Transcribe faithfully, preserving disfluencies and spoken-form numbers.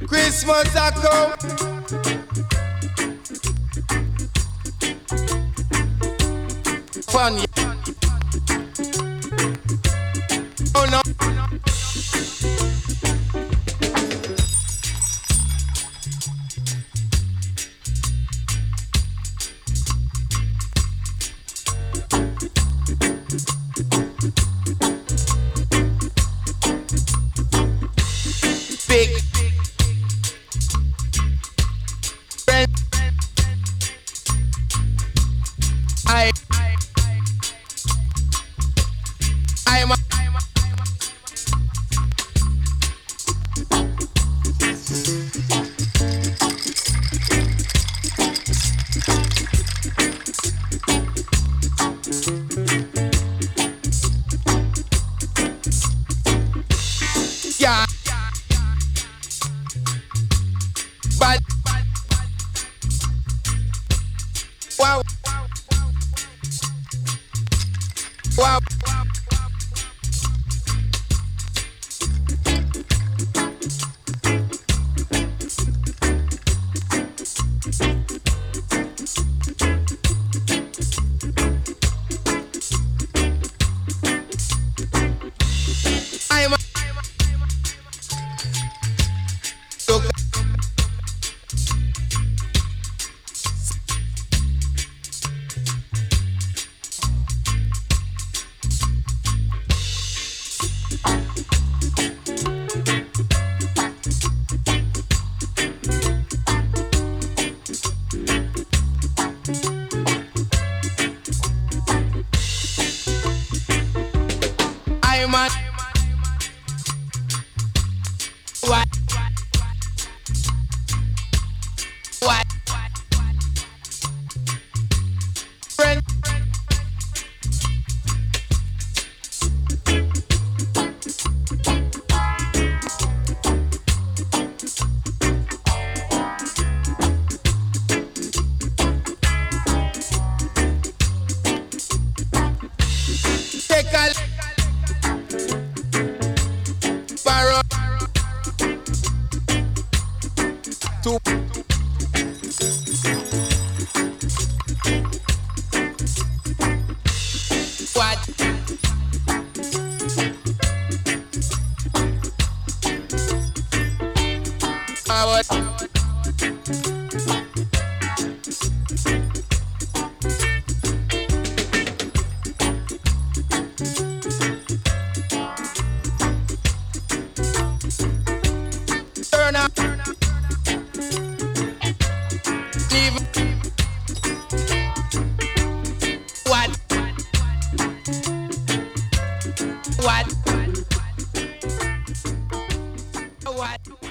Christmas a come. Fun. Oh no. Big friend. I I'm a yeah. But wow, wow. I'm a look. I'm a what? What? Friend. Take a borrow to what? Uh, what? Turn up. Leave. What? What? What?